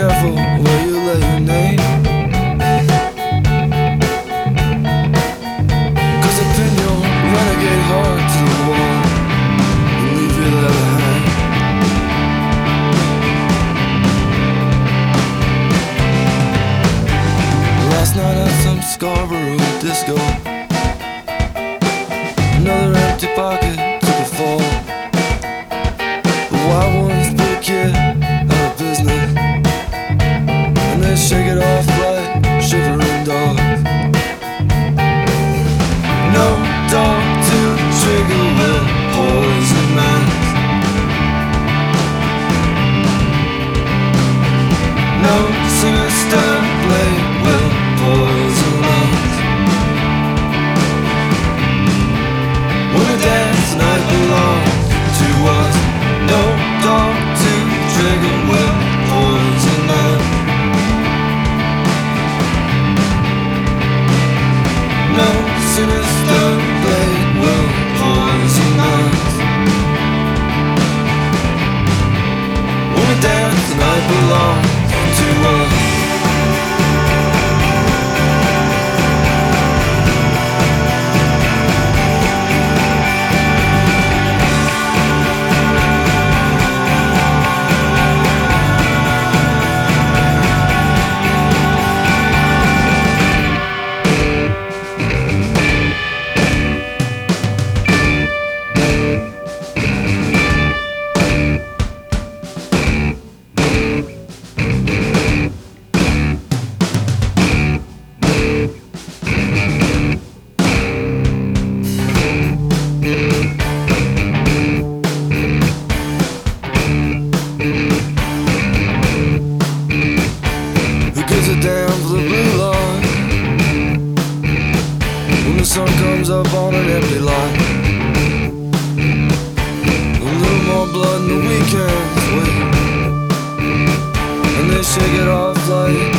careful where you lay your name, 'cause I pin your renegade heart to the wall and leave you there to hang. Last night at some Scarborough disco, another empty pocket took a fall. The wild ones put a kid out of business, and they shake it off like shivering dogs. No dog to trigger will poison minds. No sinister blade will poison us. When the dance night belongs to us, no dog to trigger will poison us. No sinister blade will poison us. When the dance night belongs to us. Down for the blue line when the sun comes up on an empty lot. A little more blood in the weekends wait, and they shake it off like